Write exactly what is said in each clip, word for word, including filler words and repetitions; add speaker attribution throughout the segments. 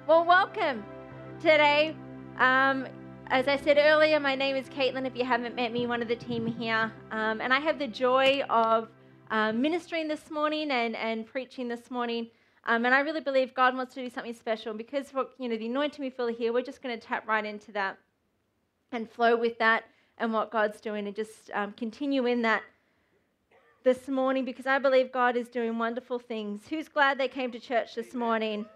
Speaker 1: Well, welcome today. Um, as I said earlier, my name is Caitlin. If you haven't met me, one of the team here. Um, and I have the joy of um, ministering this morning and, and preaching this morning. Um, and I really believe God wants to do something special. And because what, you know, the anointing we feel here, we're just going to tap right into that and flow with that and what God's doing and just um, continue in that this morning, because I believe God is doing wonderful things. Who's glad they came to church this morning?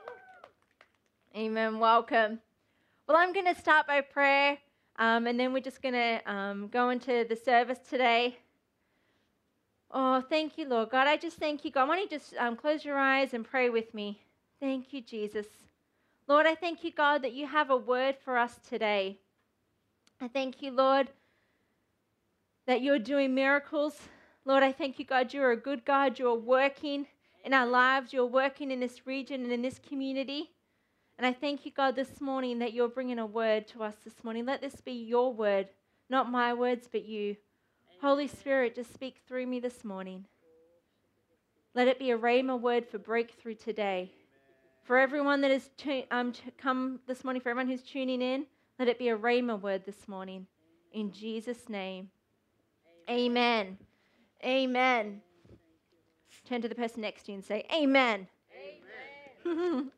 Speaker 1: Amen. Welcome. Well, I'm going to start by prayer, um, and then we're just going to um, go into the service today. Oh, thank you, Lord God. I just thank you, God. Why don't you just um, close your eyes and pray with me? Thank you, Jesus. Lord, I thank you, God, that you have a word for us today. I thank you, Lord, that you're doing miracles. Lord, I thank you, God, you're a good God. You're working in our lives. You're working in this region and in this community. And I thank you, God, this morning that you're bringing a word to us this morning. Let this be your word, not my words, but you. Amen. Holy Spirit, just speak through me this morning. Let it be a rhema word for breakthrough today. Amen. For everyone that has tu- um, t- come this morning, for everyone who's tuning in, let it be a rhema word this morning. Amen. In Jesus' name. Amen. Amen. Amen. Turn to the person next to you and say, Amen. Amen.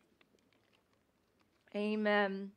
Speaker 1: Amen.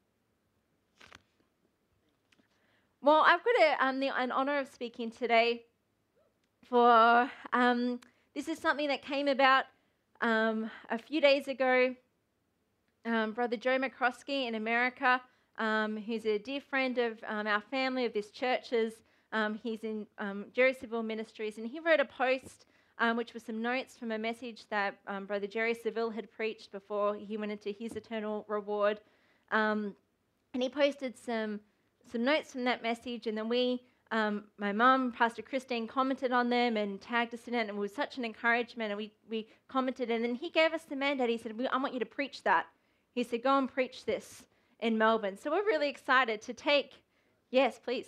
Speaker 1: Well, I've got a, um, the, an honor of speaking today for, um, this is something that came about um, a few days ago. Um, Brother Joe McCroskey in America, um, who's a dear friend of um, our family, of this church's. Um, he's in um, Jerry Seville Ministries, and he wrote a post um, which was some notes from a message that um, Brother Jerry Seville had preached before he went into his eternal reward. Um, and he posted some some notes from that message, and then we, um, my mum, Pastor Christine, commented on them and tagged us in it, and it was such an encouragement, and we, we commented, and then he gave us the mandate. He said, I want you to preach that. He said, go and preach this in Melbourne. So we're really excited to take, yes, please.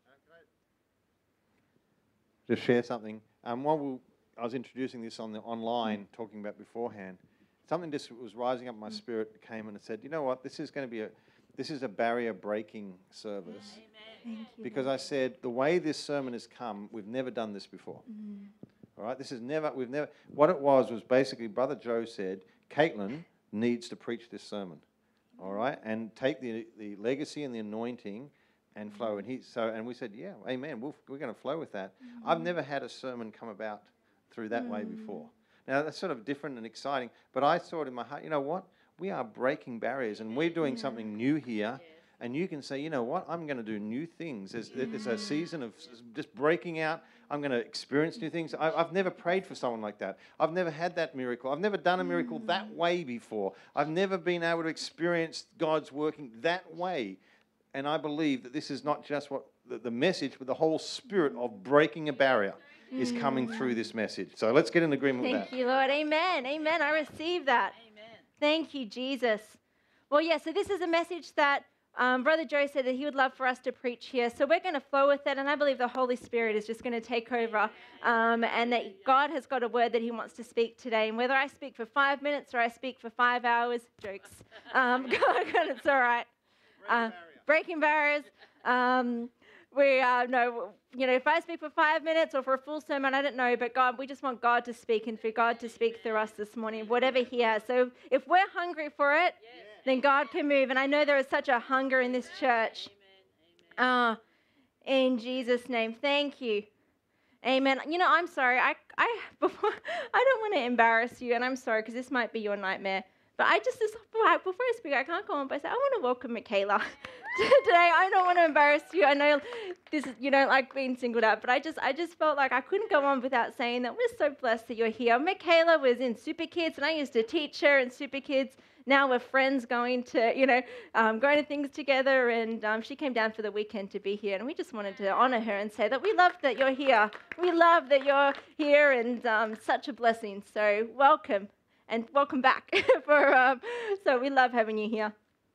Speaker 2: Just share something. Um, while we, I was introducing this on the online, talking about beforehand, something just was rising up in my mm. spirit, came and it said, you know what, this is going to be a, this is a barrier breaking service.
Speaker 1: Amen. Thank you,
Speaker 2: because
Speaker 1: Lord.
Speaker 2: I said, the way this sermon has come, we've never done this before.
Speaker 1: Mm.
Speaker 2: All right, this is never, we've never, what it was was basically Brother Joe said, Caitlin needs to preach this sermon. All right, and take the the legacy and the anointing and flow. And he so and we said, yeah, amen. We'll, we're going to flow with that. Mm. I've never had a sermon come about through that mm. way before. Now that's sort of different and exciting. But I thought in my heart, you know what? We are breaking barriers, and we're doing yeah. something new here. Yes. And you can say, you know what? I'm going to do new things. There's, mm. there's a season of just breaking out. I'm going to experience new things. I, I've never prayed for someone like that. I've never had that miracle. I've never done a miracle mm. that way before. I've never been able to experience God's working that way. And I believe that this is not just what the, the message, but the whole spirit of breaking a barrier mm. is coming through this message. So let's get in agreement
Speaker 1: Thank
Speaker 2: with that.
Speaker 1: Thank you, Lord. Amen. Amen. I receive that. Amen. Thank you, Jesus. Well, yeah, so this is a message that Um, Brother Joe said that he would love for us to preach here. So we're going to flow with it, and I believe the Holy Spirit is just going to take over, um, and that God has got a word that he wants to speak today. And whether I speak for five minutes or I speak for five hours, jokes, um, God, God, it's all right. Uh, breaking barriers. Um, we uh, know, you know, if I speak for five minutes or for a full sermon, I don't know, but God, we just want God to speak and for God to speak through us this morning, whatever he has. So if we're hungry for it, yes. then God can move. And I know there is such a hunger in this church. Amen. Amen. Uh, in Jesus' name, thank you. Amen. You know, I'm sorry. I, I, before, I don't want to embarrass you, and I'm sorry because this might be your nightmare. But I just, before I speak, I can't go on but say, I want to welcome Michaela today. I don't want to embarrass you. I know this, you don't like being singled out, but I just, I just felt like I couldn't go on without saying that we're so blessed that you're here. Michaela was in Super Kids, and I used to teach her in Super Kids. Now we're friends going to, you know, um, going to things together, and um, she came down for the weekend to be here, and we just wanted to honor her and say that we love that you're here. We love that you're here, and um, such a blessing. So welcome. And welcome back. for um, So we love having you here.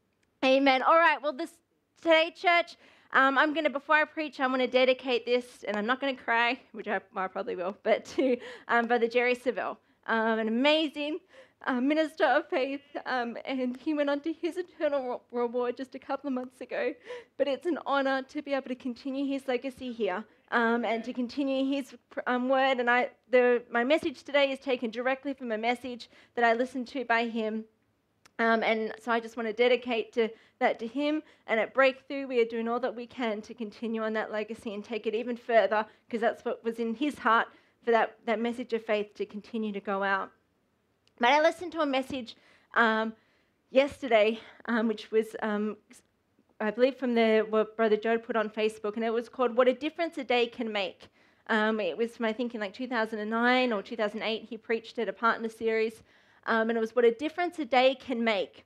Speaker 1: Amen. All right. Well, this today, church, um, I'm going to, before I preach, I'm going to dedicate this, and I'm not going to cry, which I, I probably will, but to um, Brother Jerry Seville. Um, an amazing uh, minister of faith, um, and he went on to his eternal reward just a couple of months ago. But it's an honour to be able to continue his legacy here, um, and to continue his um, word. And I, the, my message today is taken directly from a message that I listened to by him. Um, and so I just want to dedicate to that to him. And at Breakthrough, we are doing all that we can to continue on that legacy and take it even further, because that's what was in his heart, for that, that message of faith to continue to go out. But I listened to a message um, yesterday, um, which was, um, I believe, from the what Brother Joe put on Facebook, and it was called "What a Difference a Day Can Make." Um, it was from, I think, in like two thousand nine or two thousand eight. He preached at a partner series. Um, and it was what a difference a day can make.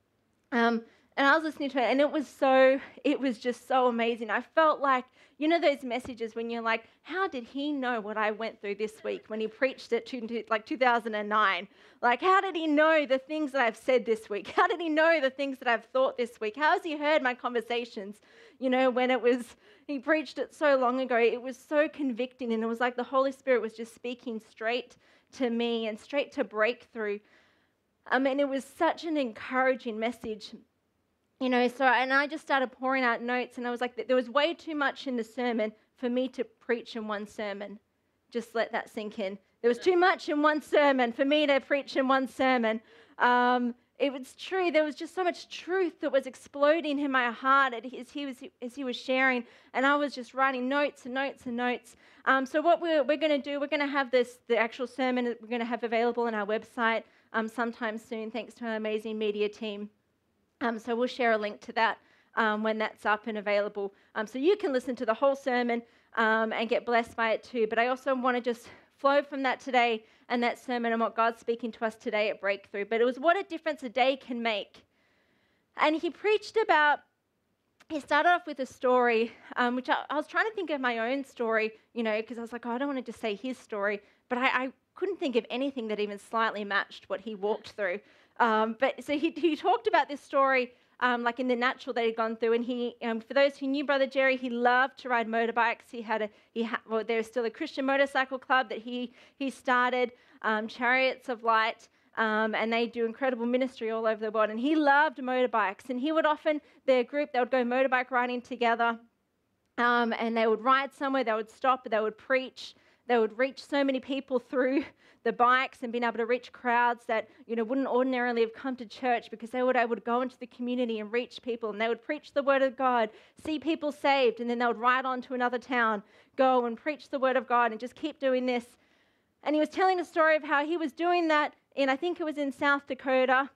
Speaker 1: Um, and I was listening to it, and it was so, it was just so amazing. I felt like, you know those messages when you're like, how did he know what I went through this week when he preached it to, like two thousand nine? Like, how did he know the things that I've said this week? How did he know the things that I've thought this week? How has he heard my conversations? You know, when it was, he preached it so long ago, it was so convicting, and it was like the Holy Spirit was just speaking straight to me and straight to Breakthrough. Um, and it was such an encouraging message, you know. So, and I just started pouring out notes, and I was like, there was way too much in the sermon for me to preach in one sermon. Just let that sink in. There was too much in one sermon for me to preach in one sermon. Um, it was true. There was just so much truth that was exploding in my heart as he was as he was sharing, and I was just writing notes and notes and notes. Um, so what we're we're going to do, we're going to have this the actual sermon we're going to have available on our website um, sometime soon, thanks to our amazing media team. Um, so we'll share a link to that um, when that's up and available, um, so you can listen to the whole sermon um, and get blessed by it too. But I also want to just flow from that today and that sermon and what God's speaking to us today at Breakthrough. But it was what a difference a day can make. And he preached about, he started off with a story, um, which I, I was trying to think of my own story, you know, because I was like, oh, I don't want to just say his story. But I, I couldn't think of anything that even slightly matched what he walked through. Um, but so he, he talked about this story Um, like in the natural that he'd gone through, and he, um, for those who knew Brother Jerry, he loved to ride motorbikes. He had a, he ha- well, there's still a Christian motorcycle club that he he started, um, Chariots of Light, um, and they do incredible ministry all over the world. And he loved motorbikes, and he would often, their group, they would go motorbike riding together, um, and they would ride somewhere, they would stop, they would preach, they would reach so many people through the bikes and being able to reach crowds that, you know, wouldn't ordinarily have come to church, because they would able to go into the community and reach people, and they would preach the word of God, see people saved, and then they would ride on to another town, go and preach the word of God, and just keep doing this. And he was telling a story of how he was doing that in, I think it was in South Dakota,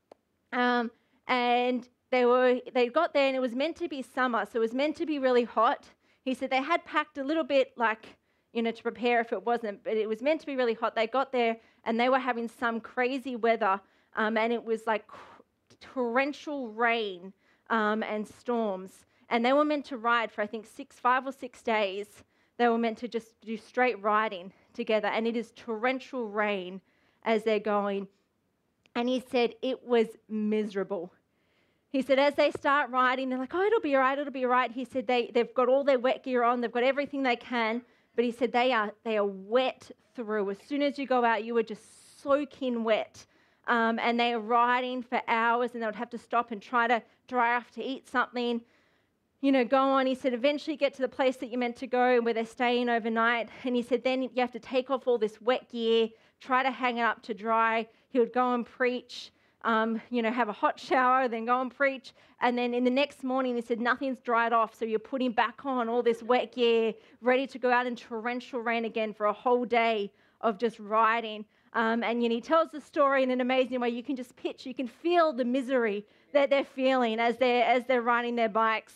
Speaker 1: um, and they were they got there, and it was meant to be summer, so it was meant to be really hot. He said they had packed a little bit, like, you know, to prepare if it wasn't, but it was meant to be really hot. They got there, and they were having some crazy weather, um, and it was like torrential rain um, and storms. And they were meant to ride for, I think, six, five or six days. They were meant to just do straight riding together, and it is torrential rain as they're going. And he said it was miserable. He said as they start riding, they're like, oh, it'll be all right, it'll be all right. He said they, they've got all their wet gear on, they've got everything they can, but he said they are they are wet through. As soon as you go out, you are just soaking wet. Um, and they are riding for hours, and they would have to stop and try to dry off to eat something. You know, go on. He said eventually get to the place that you're meant to go where they're staying overnight. And he said then you have to take off all this wet gear, try to hang it up to dry. He would go and preach. Um, you know, have a hot shower, then go and preach. And then in the next morning, he said, nothing's dried off. So you're putting back on all this wet gear, ready to go out in torrential rain again for a whole day of just riding. Um, and you know, he tells the story in an amazing way. You can just picture, you can feel the misery that they're feeling as they're, as they're riding their bikes.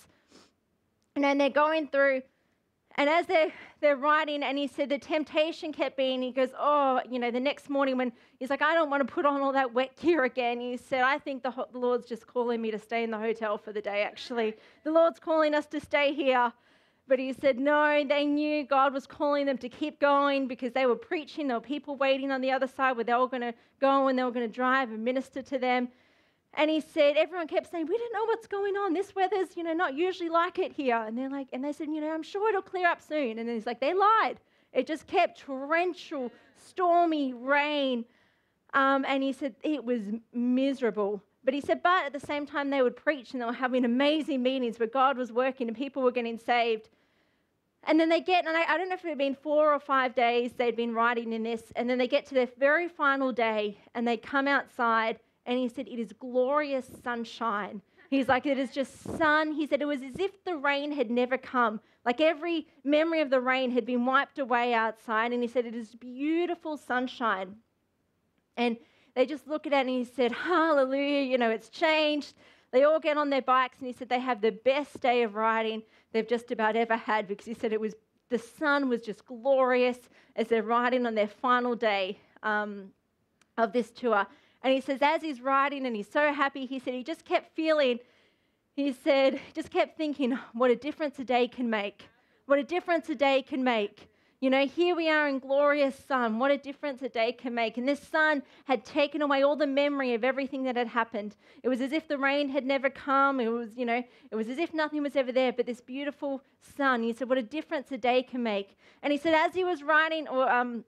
Speaker 1: And then they're going through, and as they're, they're riding, and he said the temptation kept being, he goes, oh, you know, the next morning when he's like, I don't want to put on all that wet gear again. He said, I think the, the Lord's just calling me to stay in the hotel for the day, actually. The Lord's calling us to stay here. But he said, no, they knew God was calling them to keep going because they were preaching. There were people waiting on the other side where they were going to go and they were going to drive and minister to them. And he said, everyone kept saying, we don't know what's going on. This weather's, you know, not usually like it here. And they're like, and they said, you know, I'm sure it'll clear up soon. And then he's like, they lied. It just kept torrential, stormy rain. Um, and he said it was miserable. But he said, but at the same time, they would preach and they were having amazing meetings where God was working and people were getting saved. And then they get, and I, I don't know if it had been four or five days they'd been writing in this, and then they get to their very final day and they come outside, and he said, it is glorious sunshine. He's like, it is just sun. He said it was as if the rain had never come. Like every memory of the rain had been wiped away outside. And he said, it is beautiful sunshine. And they just look at it and he said, hallelujah, you know, it's changed. They all get on their bikes and he said they have the best day of riding they've just about ever had, because he said it was, the sun was just glorious as they're riding on their final day um, of this tour. And he says, as he's riding and he's so happy, he said he just kept feeling, he said, just kept thinking, what a difference a day can make. What a difference a day can make. You know, here we are in glorious sun. What a difference a day can make. And this sun had taken away all the memory of everything that had happened. It was as if the rain had never come. It was, you know, it was as if nothing was ever there, but this beautiful sun. He said, what a difference a day can make. And he said, as he was riding, or um,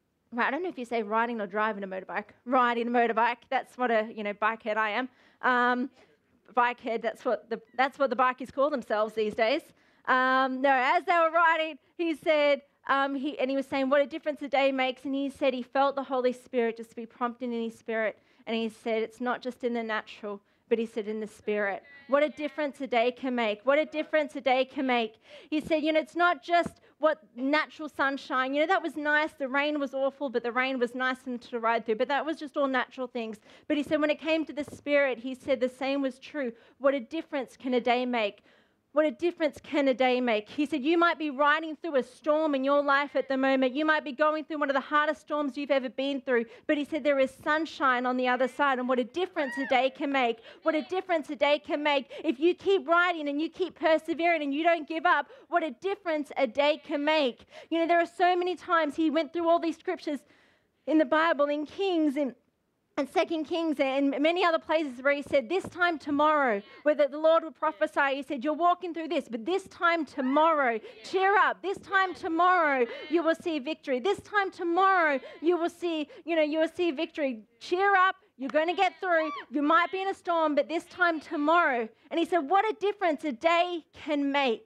Speaker 1: I don't know if you say riding or driving a motorbike. Riding a motorbike. That's what a, you know, bikehead I am. Um, bikehead, that's what the that's what the bikies call themselves these days. Um, no, as they were riding, he said, um, he and he was saying what a difference a day makes. And he said he felt the Holy Spirit just be prompting in his spirit. And he said it's not just in the natural, but he said in the spirit. What a difference a day can make. What a difference a day can make. He said, you know, it's not just what natural sunshine. You know, that was nice. The rain was awful, but the rain was nice and to ride through. But that was just all natural things. But he said when it came to the spirit, he said the same was true. What a difference can a day make. What a difference can a day make? He said, you might be riding through a storm in your life at the moment. You might be going through one of the hardest storms you've ever been through. But he said there is sunshine on the other side. And what a difference a day can make. What a difference a day can make. If you keep riding and you keep persevering and you don't give up, what a difference a day can make. You know, there are so many times he went through all these scriptures in the Bible, in Kings, in and Second Kings and many other places where he said, this time tomorrow, where the Lord would prophesy, he said, you're walking through this, but this time tomorrow, cheer up. This time tomorrow, you will see victory. This time tomorrow, you will see, you know, you will see victory. Cheer up. You're going to get through. You might be in a storm, but this time tomorrow. And he said, what a difference a day can make.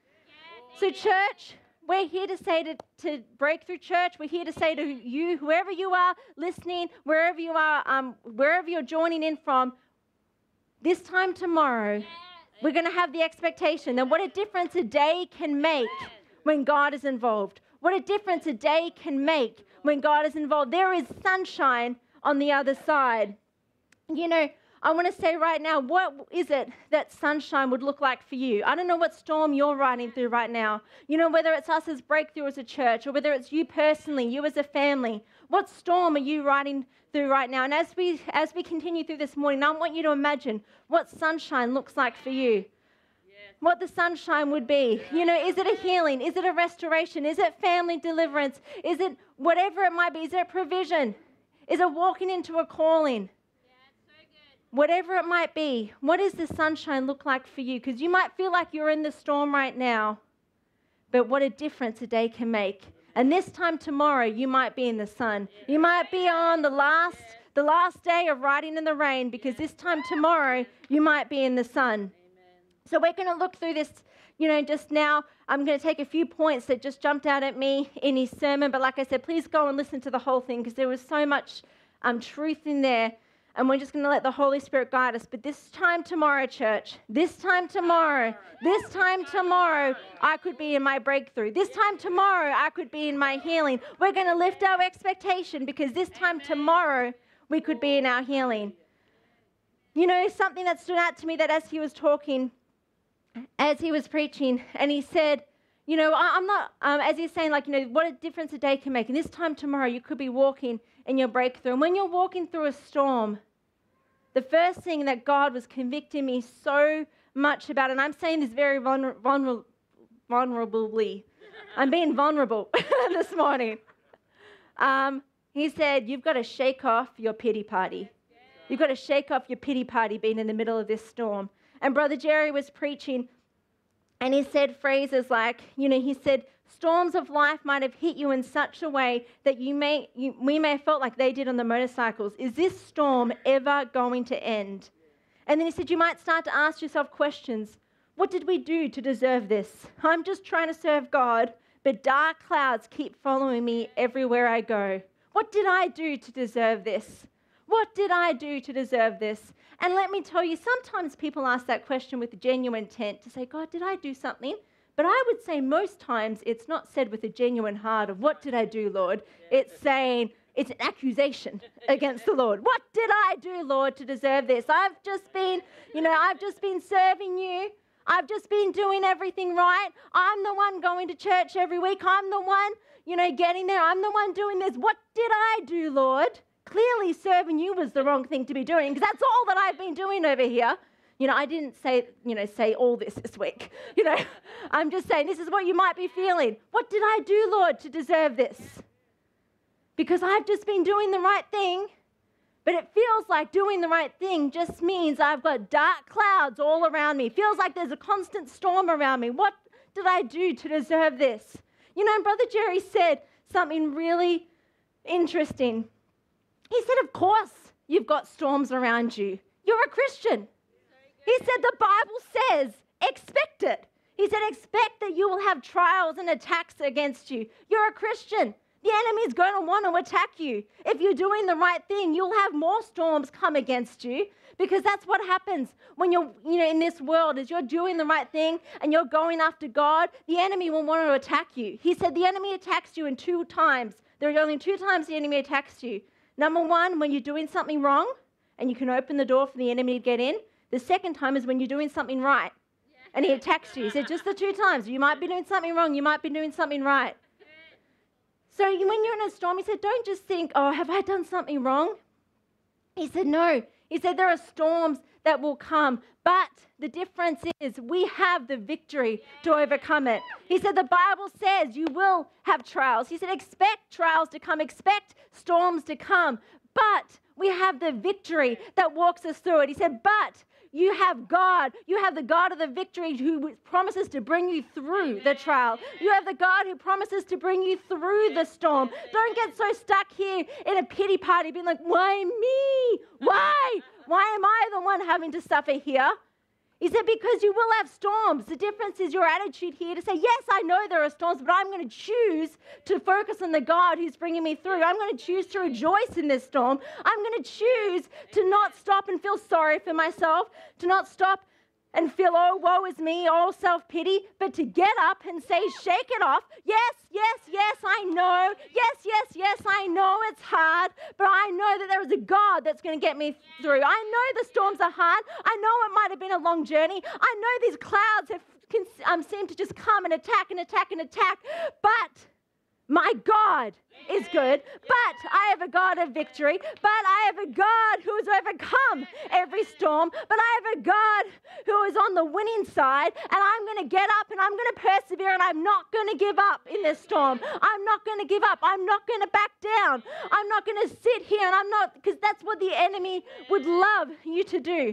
Speaker 1: So church, we're here to say to, to Breakthrough Church, we're here to say to you, whoever you are listening, wherever you are, um, wherever you're joining in from, this time tomorrow, we're going to have the expectation that what a difference a day can make when God is involved. What a difference a day can make when God is involved. There is sunshine on the other side. You know, I want to say right now, what is it that sunshine would look like for you? I don't know what storm you're riding through right now. You know, whether it's us as Breakthrough as a church or whether it's you personally, you as a family. What storm are you riding through right now? And as we as we continue through this morning, I want you to imagine what sunshine looks like for you. What the sunshine would be. You know, is it a healing? Is it a restoration? Is it family deliverance? Is it whatever it might be? Is it provision? Is it walking into a calling? Whatever it might be, what does the sunshine look like for you? Because you might feel like you're in the storm right now, but what a difference a day can make. And this time tomorrow, you might be in the sun. You might be on the last, the last day of riding in the rain, because this time tomorrow, you might be in the sun. So we're going to look through this, you know, just now. I'm going to take a few points that just jumped out at me in his sermon. But like I said, please go and listen to the whole thing, because there was so much um, truth in there. And we're just going to let the Holy Spirit guide us. But this time tomorrow, church, this time tomorrow, this time tomorrow, I could be in my breakthrough. This time tomorrow, I could be in my healing. We're going to lift our expectation, because this time tomorrow, we could be in our healing. You know, something that stood out to me that as he was talking, as he was preaching, and he said, you know, I, I'm not, um, as he's saying, like, you know, what a difference a day can make. And this time tomorrow, you could be walking in your breakthrough. And when you're walking through a storm, the first thing that God was convicting me so much about, and I'm saying this very vulner- vulner- vulnerably, I'm being vulnerable this morning. Um, he said, you've got to shake off your pity party. You've got to shake off your pity party being in the middle of this storm. And Brother Jerry was preaching, and he said phrases like, you know, he said, Storms of life might have hit you in such a way that you may, you, we may have felt like they did on the motorcycles. Is this storm ever going to end? And then he said, you might start to ask yourself questions. What did we do to deserve this? I'm just trying to serve God, but dark clouds keep following me everywhere I go. What did I do to deserve this? What did I do to deserve this? And let me tell you, sometimes people ask that question with a genuine intent to say, God, did I do something? But I would say most times it's not said with a genuine heart of, what did I do, Lord? It's saying, it's an accusation against the Lord. What did I do, Lord, to deserve this? I've just been, you know, I've just been serving you. I've just been doing everything right. I'm the one going to church every week. I'm the one, you know, getting there. I'm the one doing this. What did I do, Lord? Clearly serving you was the wrong thing to be doing, because that's all that I've been doing over here. You know, I didn't say, you know, say all this this week. You know, I'm just saying this is what you might be feeling. What did I do, Lord, to deserve this? Because I've just been doing the right thing, but it feels like doing the right thing just means I've got dark clouds all around me. It feels like there's a constant storm around me. What did I do to deserve this? You know, Brother Jerry said something really interesting. He said, of course you've got storms around you. You're a Christian. He said the Bible says, expect it. He said, expect that you will have trials and attacks against you. You're a Christian. The enemy's going to want to attack you. If you're doing the right thing, you'll have more storms come against you, because that's what happens when you're, you know, in this world. Is you're doing the right thing and you're going after God, the enemy will want to attack you. He said the enemy attacks you in two times. There are only two times the enemy attacks you. Number one, when you're doing something wrong and you can open the door for the enemy to get in. The second time is when you're doing something right and he attacks you. He said just the two times. You might be doing something wrong. You might be doing something right. So when you're in a storm, he said, don't just think, oh, have I done something wrong? He said, no. He said, there are storms that will come, but the difference is we have the victory to overcome it. He said, the Bible says you will have trials. He said, expect trials to come, expect storms to come, but we have the victory that walks us through it. He said, but you have God. You have the God of the victory who promises to bring you through the trial. You have the God who promises to bring you through the storm. Don't get so stuck here in a pity party being like, why me? Why? Why am I the one having to suffer here? He said, because you will have storms. The difference is your attitude here to say, yes, I know there are storms, but I'm going to choose to focus on the God who's bringing me through. I'm going to choose to rejoice in this storm. I'm going to choose to not stop and feel sorry for myself, to not stop and feel, oh, woe is me, all self-pity, but to get up and say, shake it off. Yes, yes, yes, I know. Yes, yes, yes, I know it's hard, but I know that there is a God that's going to get me through. I know the storms are hard. I know it might have been a long journey. I know these clouds have can, um, seem to just come and attack and attack and attack, but my God is good, but I have a God of victory, but I have a God who has overcome every storm, but I have a God who is on the winning side, and I'm going to get up and I'm going to persevere, and I'm not going to give up in this storm. I'm not going to give up. I'm not going to back down. I'm not going to sit here, and I'm not, because that's what the enemy would love you to do.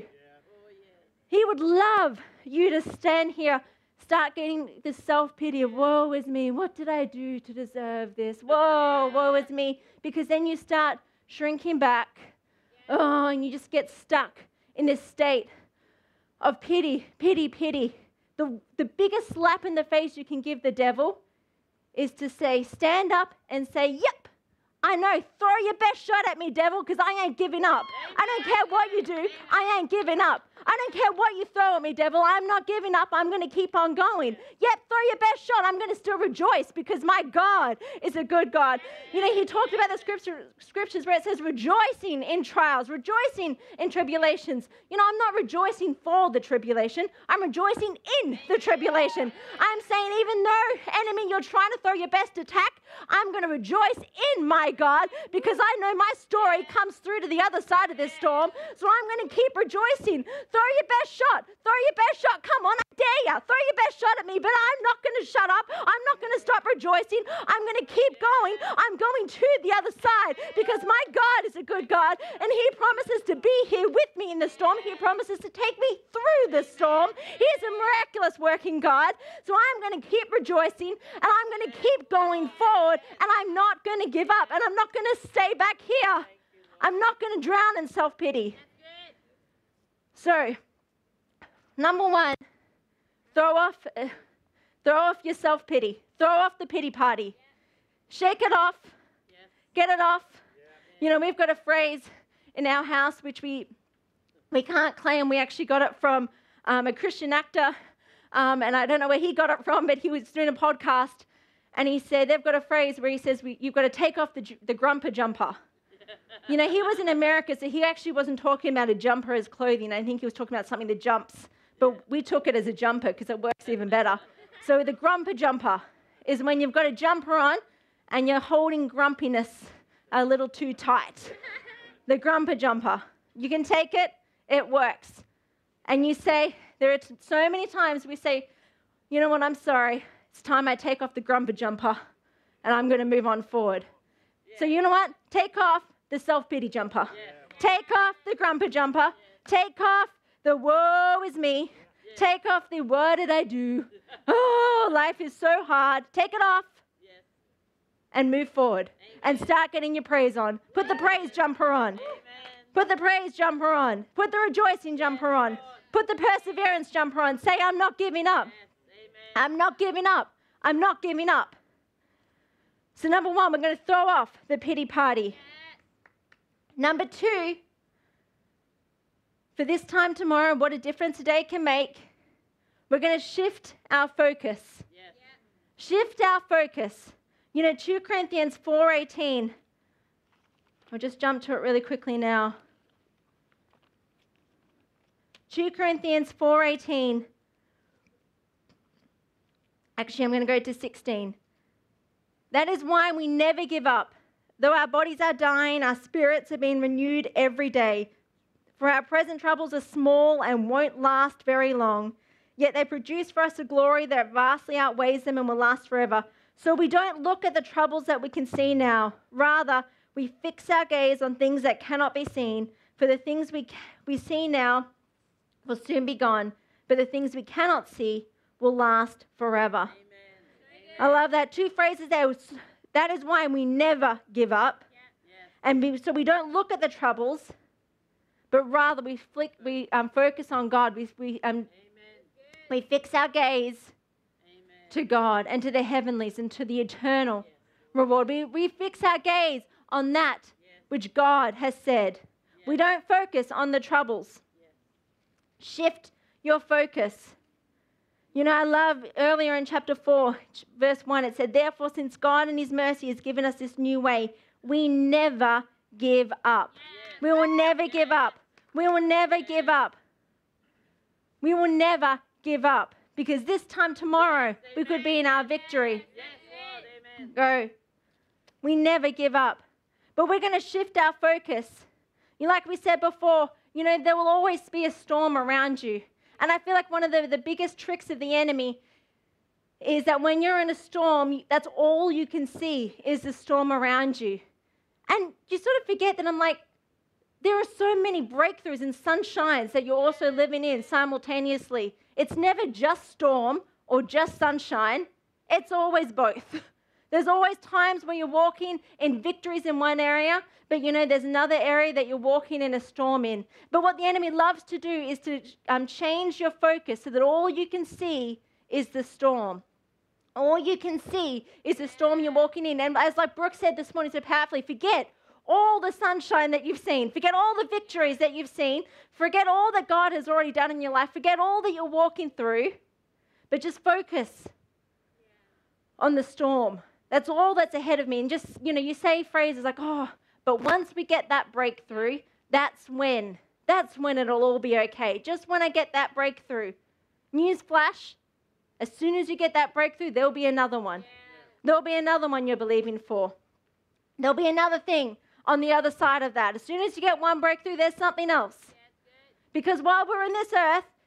Speaker 1: He would love you to stand here, start getting this self-pity of, woe is me, what did I do to deserve this? Whoa, woe is me. Because then you start shrinking back. Oh, and you just get stuck in this state of pity, pity, pity. The, the biggest slap in the face you can give the devil is to say, stand up and say, yep, I know, throw your best shot at me, devil, because I ain't giving up. I don't care what you do, I ain't giving up. I don't care what you throw at me, devil, I'm not giving up. I'm going to keep on going. Yep, throw your best shot. I'm going to still rejoice because my God is a good God. You know, he talked about the scripture, scriptures where it says rejoicing in trials, rejoicing in tribulations. You know, I'm not rejoicing for the tribulation. I'm rejoicing in the tribulation. I'm saying even though, enemy, you're trying to throw your best attack, I'm going to rejoice in my God because I know my story comes through to the other side of this storm. So I'm going to keep rejoicing. Throw your best shot. Throw your best shot. Come on, I'm dare you, throw your best shot at me, but I'm not going to shut up. I'm not going to stop rejoicing. I'm going to keep going. I'm going to the other side because my God is a good God, and he promises to be here with me in the storm. He promises to take me through the storm. He's a miraculous working God. So I'm going to keep rejoicing, and I'm going to keep going forward, and I'm not going to give up, and I'm not going to stay back here. I'm not going to drown in self-pity. So, number one, throw off, uh, throw off your self-pity. Throw off the pity party. Shake it off. Get it off. You know, we've got a phrase in our house which we we can't claim. We actually got it from um, a Christian actor, um, and I don't know where he got it from, but he was doing a podcast, and he said they've got a phrase where he says, we, you've got to take off the, the grumper jumper. You know, he was in America, so he actually wasn't talking about a jumper as clothing. I think he was talking about something that jumps. But we took it as a jumper because it works even better. So the grumper jumper is when you've got a jumper on and you're holding grumpiness a little too tight. The grumper jumper. You can take it, it works. And you say, there are t- so many times we say, you know what, I'm sorry. It's time I take off the grumper jumper and I'm going to move on forward. Yeah. So you know what? Take off the self-pity jumper. Yeah. Take off the grumper jumper. Yeah. Take off the woe is me. Yeah. Take off the what did I do? Oh, life is so hard. Take it off. Yes. And move forward. Amen. And start getting your praise on. Put the praise jumper on. Amen. Put the praise jumper on. Put the rejoicing jumper on. Put the perseverance jumper on. Say, I'm not giving up. Yes. I'm not giving up. I'm not giving up. So number one, we're going to throw off the pity party. Number two, for this time tomorrow, what a difference a day can make, we're going to shift our focus. Yes. Shift our focus. You know, Second Corinthians four eighteen. I'll just jump to it really quickly now. Second Corinthians four eighteen. Actually, I'm going to go to sixteen. That is why we never give up. Though our bodies are dying, our spirits are being renewed every day. For our present troubles are small and won't last very long, yet they produce for us a glory that vastly outweighs them and will last forever. So we don't look at the troubles that we can see now. Rather, we fix our gaze on things that cannot be seen. For the things we, we see now will soon be gone, but the things we cannot see will last forever. Amen. I love that. Two phrases there. That is why we never give up. Yeah. Yeah. And we, so we don't look at the troubles, but rather we flick, we um, focus on God. We, we, um, we fix our gaze Amen. To God and to the heavenlies and to the eternal yes. reward. We, we fix our gaze on that yes. which God has said. Yes. We don't focus on the troubles. Yes. Shift your focus. You know, I love earlier in chapter four, verse one, it said, therefore, since God in his mercy has given us this new way, we never give up. Yes. We will never give up. We will never give up. We will never give up. Because this time tomorrow, yes, we could be in our victory. Yes, Lord, go. We never give up. But we're going to shift our focus. You know, like we said before, you know, there will always be a storm around you. And I feel like one of the, the biggest tricks of the enemy is that when you're in a storm, that's all you can see is the storm around you. And you sort of forget that I'm like, there are so many breakthroughs and sunshines that you're also living in simultaneously. It's never just storm or just sunshine. It's always both. There's always times where you're walking in victories in one area, but you know, there's another area that you're walking in a storm in. But what the enemy loves to do is to um, change your focus so that all you can see is the storm. All you can see is the storm you're walking in. And as like Brooke said this morning so powerfully, forget all the sunshine that you've seen. Forget all the victories that you've seen. Forget all that God has already done in your life. Forget all that you're walking through. But just focus on the storm. That's all that's ahead of me. And just, you know, you say phrases like, oh, but once we get that breakthrough, that's when, that's when it'll all be okay. Just when I get that breakthrough. Newsflash, as soon as you get that breakthrough, there'll be another one. Yeah. There'll be another one you're believing for. There'll be another thing on the other side of that. As soon as you get one breakthrough, there's something else. Yeah, because while we're in this earth,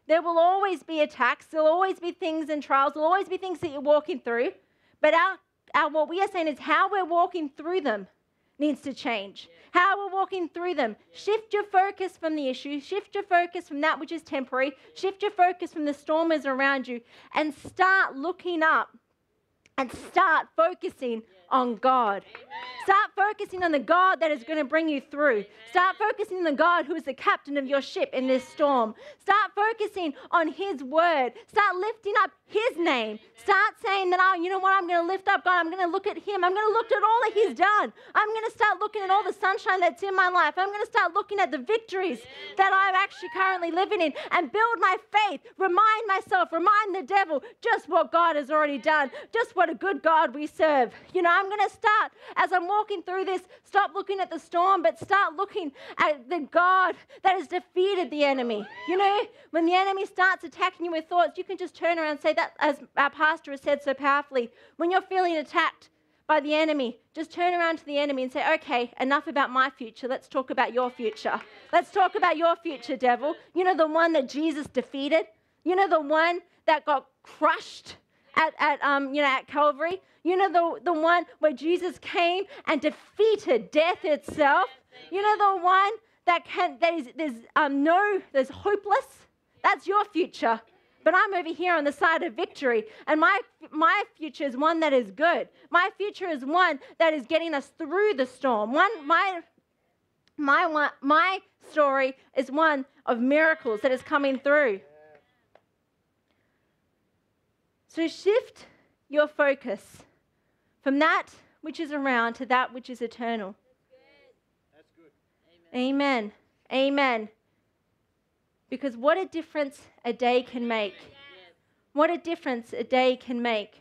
Speaker 1: There will always be attacks. There'll always be things and trials. There'll always be things that you're walking through. But our, our, what we are saying is how we're walking through them needs to change. How we're walking through them. Shift your focus from the issue. Shift your focus from that which is temporary. Shift your focus from the stormers around you and start looking up and start focusing on God. Start focusing on the God that is going to bring you through. Start focusing on the God who is the captain of your ship in this storm. Start focusing on His word. Start lifting up His name. Start saying that, oh, you know what, I'm going to lift up God. I'm going to look at Him. I'm going to look at all that He's done. I'm going to start looking at all the sunshine that's in my life. I'm going to start looking at the victories that I'm actually currently living in and build my faith. Remind myself, remind the devil just what God has already done. Just what a good God we serve. You know, I'm going to start, as I'm walking through this, stop looking at the storm, but start looking at the God that has defeated the enemy. You know, when the enemy starts attacking you with thoughts, you can just turn around and say that, as our pastor has said so powerfully, when you're feeling attacked by the enemy, just turn around to the enemy and say, okay, enough about my future. Let's talk about your future. Let's talk about your future, devil. You know, the one that Jesus defeated? You know, the one that got crushed at, at um, you know, at Calvary? You know, the, the one where Jesus came and defeated death itself? You know, the one that can, that is, there's um, no, there's hopeless? That's your future. But I'm over here on the side of victory. And my my future is one that is good. My future is one that is getting us through the storm. One, my, my, one, my story is one of miracles that is coming through. So shift your focus from that which is around to that which is eternal.
Speaker 3: That's good. That's good.
Speaker 1: Amen. Amen. Because what a difference a day can make. What a difference a day can make.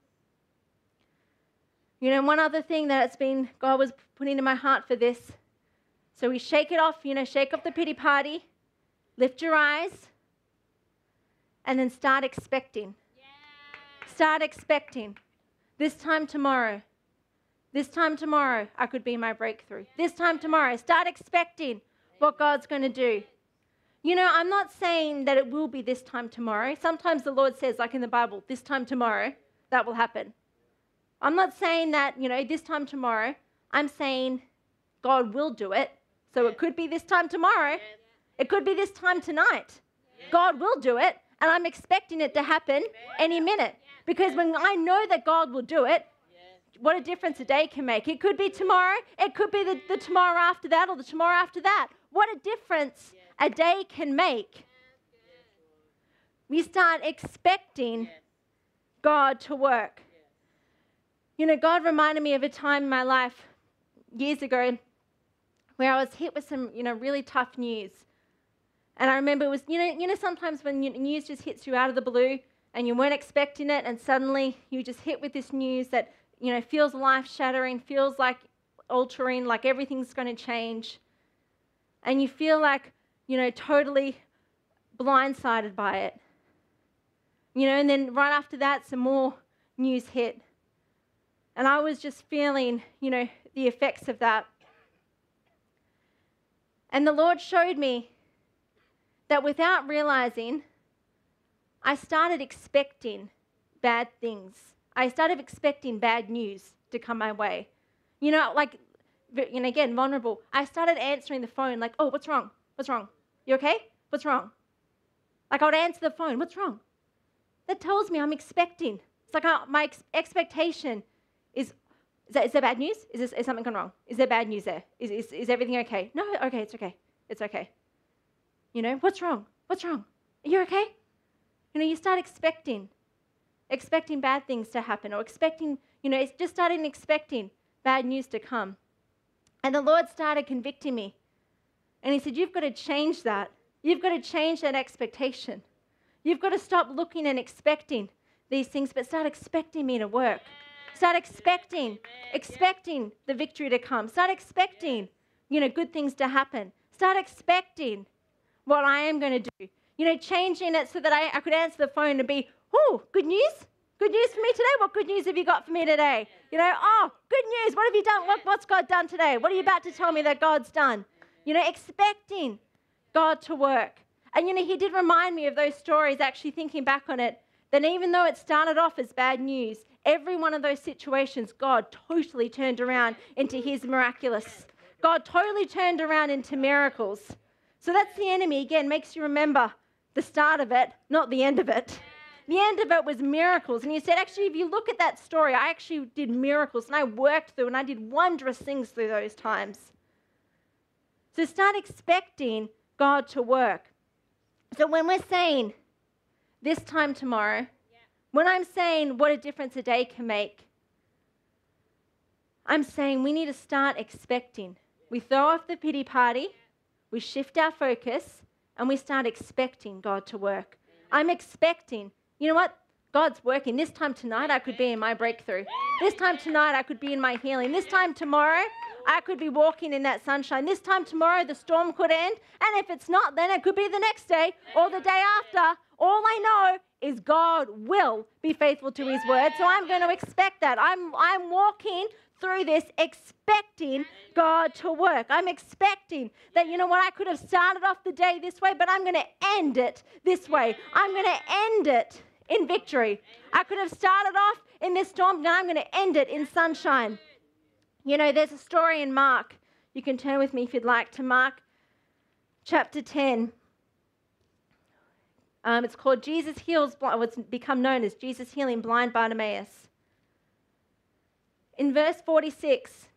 Speaker 1: You know, one other thing that it's been, God was putting in my heart for this. So we shake it off, you know, shake off the pity party, lift your eyes, and then start expecting. Start expecting. This time tomorrow, this time tomorrow, I could be my breakthrough. This time tomorrow, start expecting what God's going to do. You know, I'm not saying that it will be this time tomorrow. Sometimes the Lord says, like in the Bible, this time tomorrow, that will happen. I'm not saying that, you know, this time tomorrow. I'm saying God will do it. So it could be this time tomorrow. It could be this time tonight. God will do it, and I'm expecting it to happen any minute. Because when I know that God will do it, what a difference a day can make. It could be tomorrow. It could be the, the tomorrow after that or the tomorrow after that. What a difference a day can make. We start expecting God to work. You know, God reminded me of a time in my life years ago where I was hit with some, you know, really tough news. And I remember it was, you know, you know, sometimes when news just hits you out of the blue and you weren't expecting it, and suddenly you just hit with this news that, you know, feels life-shattering, feels like altering, like everything's going to change. And you feel like, you know, totally blindsided by it. You know, and then right after that, some more news hit. And I was just feeling, you know, the effects of that. And the Lord showed me that without realizing, I started expecting bad things. I started expecting bad news to come my way. You know, like, you know, again, vulnerable. I started answering the phone like, oh, what's wrong? What's wrong? You okay? What's wrong? Like I would answer the phone, what's wrong? That tells me I'm expecting. It's like uh, my ex- expectation is, is, that, is there bad news? Is, this, is something gone wrong? Is there bad news there? Is, is, is everything okay? No, okay, it's okay. It's okay. You know, what's wrong? What's wrong? Are you okay? You know, you start expecting, expecting bad things to happen, or expecting, you know, it's just starting expecting bad news to come. And the Lord started convicting me. And He said, you've got to change that. You've got to change that expectation. You've got to stop looking and expecting these things, but start expecting me to work. Start expecting, expecting the victory to come. Start expecting, you know, good things to happen. Start expecting what I am going to do. You know, changing it so that I, I could answer the phone and be, oh, good news? Good news for me today? What good news have you got for me today? You know, oh, good news. What have you done? What, what's God done today? What are you about to tell me that God's done? You know, expecting God to work. And, you know, he did remind me of those stories, actually thinking back on it, that even though it started off as bad news, every one of those situations, God totally turned around into his miraculous. God totally turned around into miracles. So that's the enemy. Again, makes you remember the start of it, not the end of it. The end of it was miracles. And he said, actually, if you look at that story, I actually did miracles and I worked through and I did wondrous things through those times. So start expecting God to work. So when we're saying this time tomorrow, yeah. when I'm saying what a difference a day can make, I'm saying we need to start expecting. We throw off the pity party, yeah. we shift our focus, and we start expecting God to work. Amen. I'm expecting, you know what? God's working. This time tonight, I could be in my breakthrough. This time tonight, I could be in my healing. This time tomorrow, I could be walking in that sunshine. This time tomorrow, the storm could end. And if it's not, then it could be the next day or the day after. All I know is God will be faithful to his word. So I'm going to expect that. I'm, I'm walking through this expecting God to work. I'm expecting that, you know what, I could have started off the day this way, but I'm going to end it this way. I'm going to end it in victory. I could have started off in this storm, and I'm going to end it in sunshine. You know, there's a story in Mark. You can turn with me if you'd like to Mark chapter ten. Um, it's called Jesus Heals, what's become known as Jesus Healing Blind Bartimaeus. In verse forty-six,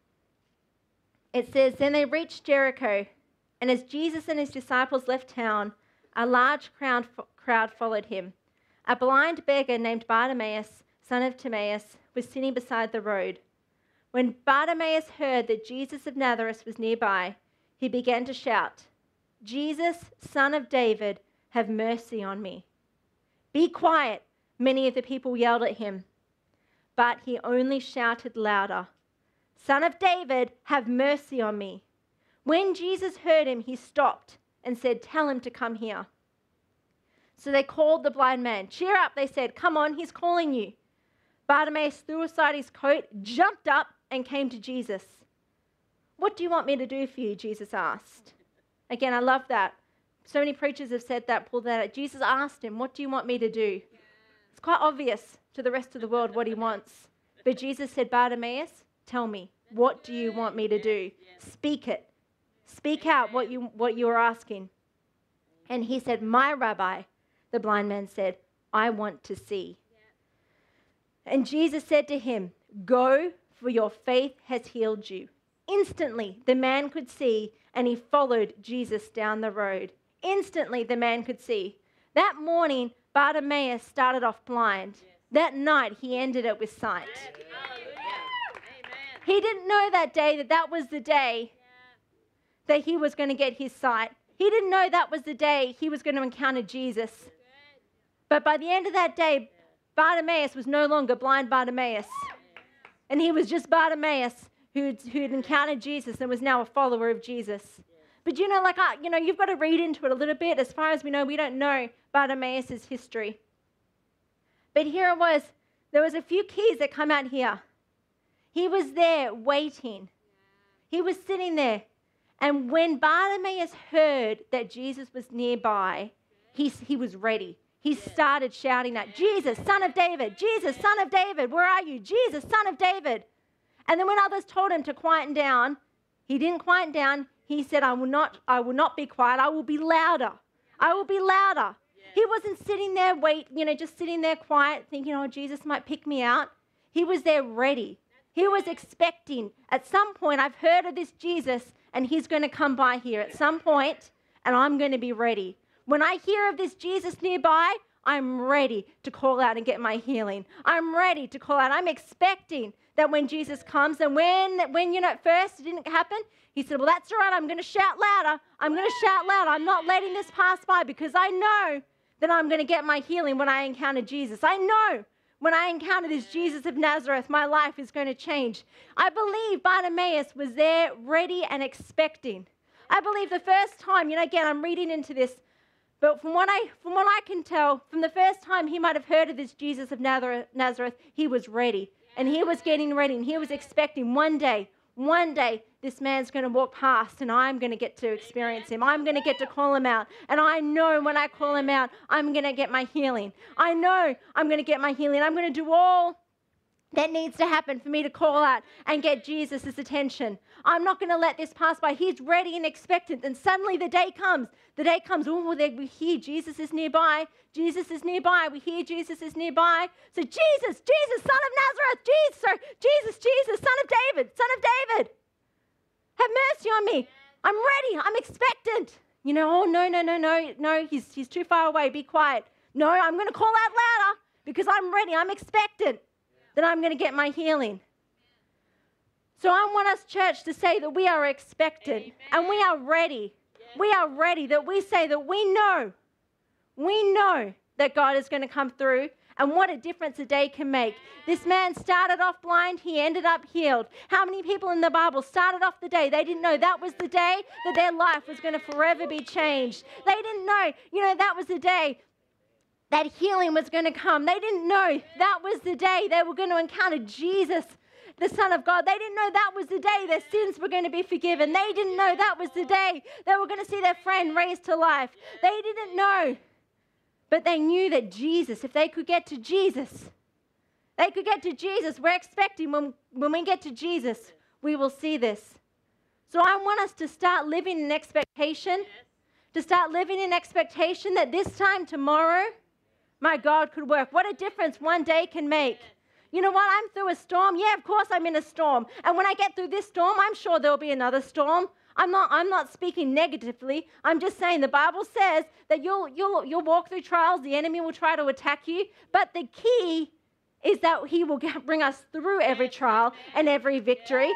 Speaker 1: it says, Then they reached Jericho, and as Jesus and his disciples left town, a large crowd, crowd followed him. A blind beggar named Bartimaeus, son of Timaeus, was sitting beside the road. When Bartimaeus heard that Jesus of Nazareth was nearby, he began to shout, Jesus, son of David, have mercy on me. Be quiet, many of the people yelled at him. But he only shouted louder, Son of David, have mercy on me. When Jesus heard him, he stopped and said, Tell him to come here. So they called the blind man. Cheer up, they said. Come on, he's calling you. Bartimaeus threw aside his coat, jumped up, and came to Jesus. What do you want me to do for you? Jesus asked. Again, I love that. So many preachers have said that, pulled that out. Jesus asked him, what do you want me to do? It's quite obvious to the rest of the world what he wants. But Jesus said, Bartimaeus, tell me, what do you want me to do? Speak it. Speak out what you what you are asking. And he said, my rabbi, the blind man said, I want to see. And Jesus said to him, go, for your faith has healed you. Instantly, the man could see, and he followed Jesus down the road. Instantly, the man could see. That morning, Bartimaeus started off blind. Yes. That night, he ended it with sight. Yes. He didn't know that day that that was the day yeah. that he was going to get his sight. He didn't know that was the day he was going to encounter Jesus. Good. But by the end of that day, Bartimaeus was no longer blind Bartimaeus. Yeah. And he was just Bartimaeus who'd, who'd encountered Jesus and was now a follower of Jesus. Yeah. But you know, like, I, you know, you've got to read into it a little bit. As far as we know, we don't know Bartimaeus' history. But here it was. There was a few keys that come out here. He was there waiting. He was sitting there. And when Bartimaeus heard that Jesus was nearby, he, he was ready. He started shouting out, Jesus, son of David, Jesus, son of David, where are you? Jesus, son of David. And then when others told him to quieten down, he didn't quieten down. He said, I will not, I will not be quiet. I will be louder. I will be louder. He wasn't sitting there, wait, you know, just sitting there quiet, thinking, oh, Jesus might pick me out. He was there ready. He was expecting, at some point, I've heard of this Jesus, and he's going to come by here at some point, and I'm going to be ready. When I hear of this Jesus nearby, I'm ready to call out and get my healing. I'm ready to call out. I'm expecting that when Jesus comes, and when, when you know, at first it didn't happen, he said, well, that's all right. I'm going to shout louder. I'm going to shout louder. I'm not letting this pass by because I know that I'm going to get my healing when I encounter Jesus. I know when I encounter this Jesus of Nazareth, my life is going to change. I believe Bartimaeus was there ready and expecting. I believe the first time, you know, again, I'm reading into this, but from what I from what I can tell, from the first time he might have heard of this Jesus of Nazareth, Nazareth, he was ready. And he was getting ready, and he was expecting one day, one day this man's going to walk past and I'm going to get to experience him. I'm going to get to call him out. And I know when I call him out, I'm going to get my healing. I know I'm going to get my healing. I'm going to do all that needs to happen for me to call out and get Jesus' attention. I'm not going to let this pass by. He's ready and expectant. And suddenly the day comes. The day comes. Oh, we hear Jesus is nearby. Jesus is nearby. We hear Jesus is nearby. So Jesus, Jesus, Son of Nazareth. Jesus, sorry, Jesus, Jesus, Son of David, Son of David. Have mercy on me. I'm ready. I'm expectant. You know, oh, no, no, no, no, no. He's, he's too far away. Be quiet. No, I'm going to call out louder because I'm ready. I'm expectant that I'm going to get my healing. So I want us, church, to say that we are expectant. Amen. And we are ready. Yes. We are ready, that we say that we know, we know that God is going to come through, and what a difference a day can make. This man started off blind, he ended up healed. How many people in the Bible started off the day, they didn't know that was the day that their life was going to forever be changed. They didn't know, you know, that was the day that healing was going to come. They didn't know that was the day they were going to encounter Jesus, the Son of God. They didn't know that was the day their sins were going to be forgiven. They didn't know that was the day they were going to see their friend raised to life. They didn't know. But they knew that Jesus, if they could get to Jesus, they could get to Jesus. We're expecting when, when we get to Jesus, we will see this. So I want us to start living in expectation, to start living in expectation that this time tomorrow, my God could work. What a difference one day can make. You know what? I'm through a storm. Yeah, of course I'm in a storm. And when I get through this storm, I'm sure there'll be another storm. I'm not, I'm not speaking negatively. I'm just saying the Bible says that you'll, you'll, you'll walk through trials. The enemy will try to attack you. But the key is that he will get, bring us through every trial and every victory.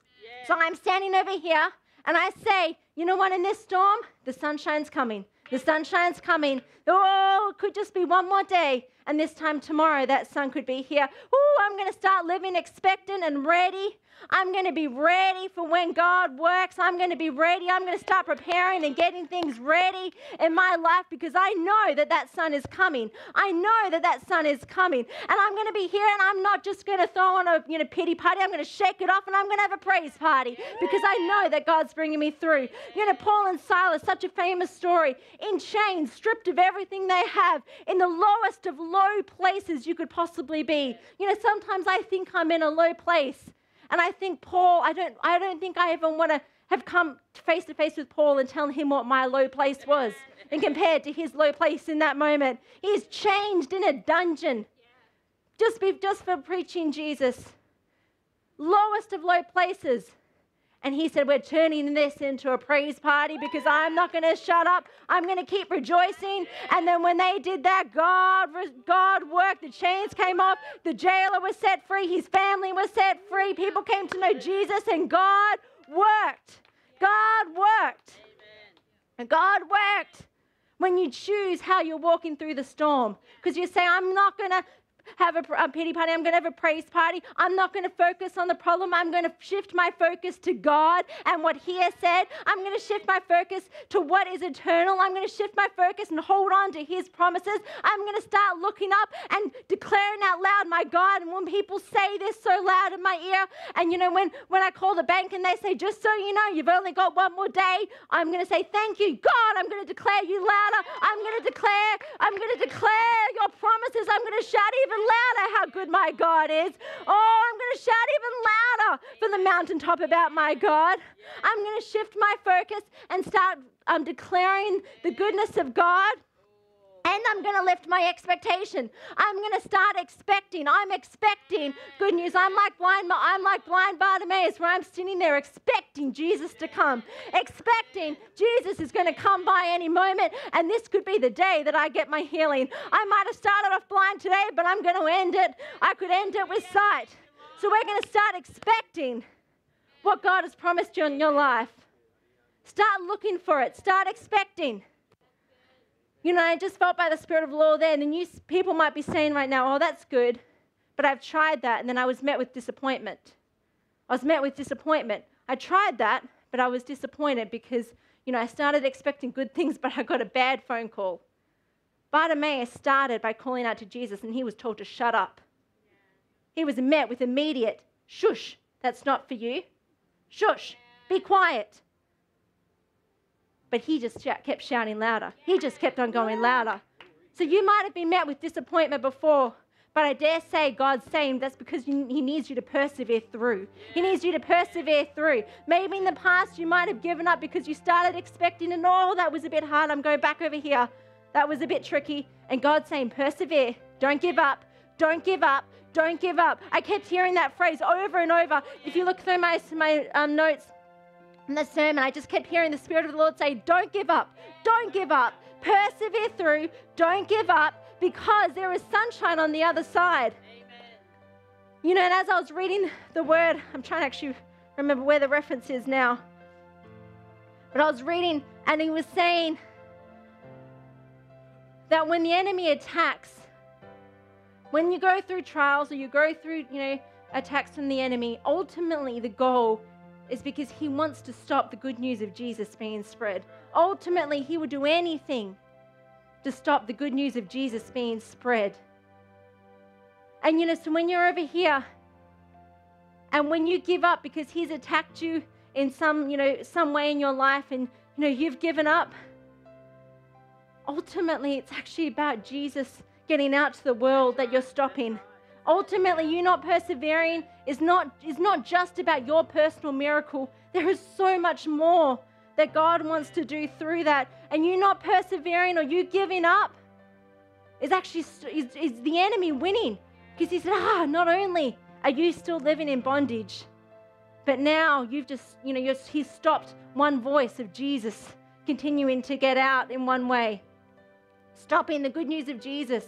Speaker 1: So I'm standing over here and I say, you know what? In this storm, the sunshine's coming. The sunshine's coming. Oh, it could just be one more day. And this time tomorrow, that sun could be here. Ooh, I'm going to start living expectant and ready. I'm going to be ready for when God works. I'm going to be ready. I'm going to start preparing and getting things ready in my life because I know that that sun is coming. I know that that sun is coming. And I'm going to be here and I'm not just going to throw on a you know, pity party. I'm going to shake it off and I'm going to have a praise party because I know that God's bringing me through. You know, Paul and Silas, such a famous story, in chains, stripped of everything they have, in the lowest of low places you could possibly be. You know, sometimes I think I'm in a low place. And I think Paul, I don't, I don't think I even want to have come face to face with Paul and tell him what my low place was and compared to his low place in that moment. He's changed in a dungeon just, be, just for preaching Jesus. Lowest of low places. And he said, we're turning this into a praise party because I'm not going to shut up. I'm going to keep rejoicing. And then when they did that, God, God worked. The chains came off. The jailer was set free. His family was set free. People came to know Jesus and God worked. God worked. And God worked when you choose how you're walking through the storm. Because you say, I'm not going to have a, a pity party. I'm going to have a praise party. I'm not going to focus on the problem. I'm going to shift my focus to God and what he has said. I'm going to shift my focus to what is eternal. I'm going to shift my focus and hold on to his promises. I'm going to start looking up and declaring out loud, my God. And when people say this so loud in my ear, and you know, when, when I call the bank and they say, just so you know, you've only got one more day, I'm going to say, thank you, God. I'm going to declare you louder. I'm going to declare, I'm going to declare your promises. I'm going to shout even louder how good my God is. Oh, I'm going to shout even louder from the mountaintop about my God. I'm going to shift my focus and start um, declaring the goodness of God. And I'm going to lift my expectation. I'm going to start expecting. I'm expecting good news. I'm like blind, I'm like blind Bartimaeus, where I'm sitting there expecting Jesus to come. Expecting Jesus is going to come by any moment. And this could be the day that I get my healing. I might have started off blind today, but I'm going to end it. I could end it with sight. So we're going to start expecting what God has promised you in your life. Start looking for it. Start expecting. You know, I just felt by the Spirit of the Lord there, and then you people might be saying right now, oh, that's good, but I've tried that, and then I was met with disappointment. I was met with disappointment. I tried that, but I was disappointed because, you know, I started expecting good things, but I got a bad phone call. Bartimaeus started by calling out to Jesus, and he was told to shut up. He was met with immediate, shush, that's not for you. Shush. Be quiet. But he just sh- kept shouting louder. He just kept on going louder. So you might have been met with disappointment before, but I dare say God's saying that's because you, he needs you to persevere through. He needs you to persevere through. Maybe in the past you might have given up because you started expecting, and oh, that was a bit hard. I'm going back over here. That was a bit tricky. And God's saying, persevere. Don't give up. Don't give up. Don't give up. I kept hearing that phrase over and over. If you look through my, my um, notes in the sermon, I just kept hearing the Spirit of the Lord say, don't give up. Don't give up. Persevere through. Don't give up, because there is sunshine on the other side. Amen. You know, and as I was reading the word, I'm trying to actually remember where the reference is now. But I was reading, and he was saying that when the enemy attacks, when you go through trials or you go through, you know, attacks from the enemy, ultimately the goal is because he wants to stop the good news of Jesus being spread. Ultimately, he will do anything to stop the good news of Jesus being spread. And you know, so when you're over here and when you give up because he's attacked you in some, you know, some way in your life, and you know, you've given up, ultimately it's actually about Jesus getting out to the world that you're stopping. Ultimately, you not persevering is not, is not just about your personal miracle. There is so much more that God wants to do through that. And you not persevering or you giving up is actually is, is the enemy winning. Because he said, ah, not only are you still living in bondage, but now you've just, you know, you're, he's stopped one voice of Jesus continuing to get out in one way, stopping the good news of Jesus.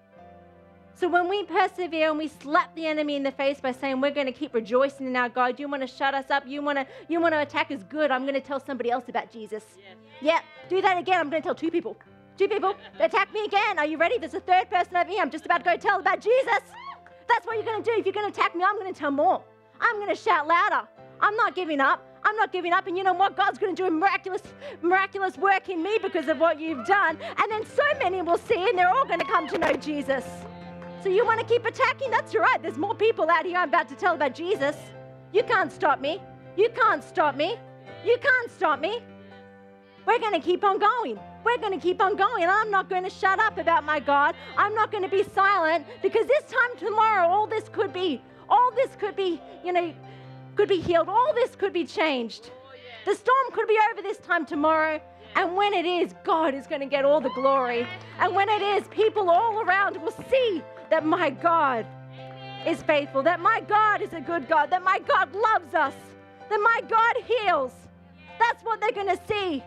Speaker 1: So when we persevere and we slap the enemy in the face by saying we're going to keep rejoicing in our God, you want to shut us up, you want to you want to attack us, good, I'm going to tell somebody else about Jesus. Yes. Yeah, do that again. I'm going to tell two people. Two people, attack me again. Are you ready? There's a third person over here. I'm just about to go tell about Jesus. That's what you're going to do. If you're going to attack me, I'm going to tell more. I'm going to shout louder. I'm not giving up. I'm not giving up. And you know what? God's going to do a miraculous, miraculous work in me because of what you've done. And then so many will see, and they're all going to come to know Jesus. So you want to keep attacking? That's right. There's more people out here I'm about to tell about Jesus. You can't stop me. You can't stop me. You can't stop me. We're going to keep on going. We're going to keep on going. I'm not going to shut up about my God. I'm not going to be silent, because this time tomorrow, all this could be, all this could be, you know, could be healed. All this could be changed. The storm could be over this time tomorrow. And when it is, God is going to get all the glory. And when it is, people all around will see that my God is faithful, that my God is a good God, that my God loves us, that my God heals. That's what they're going to see.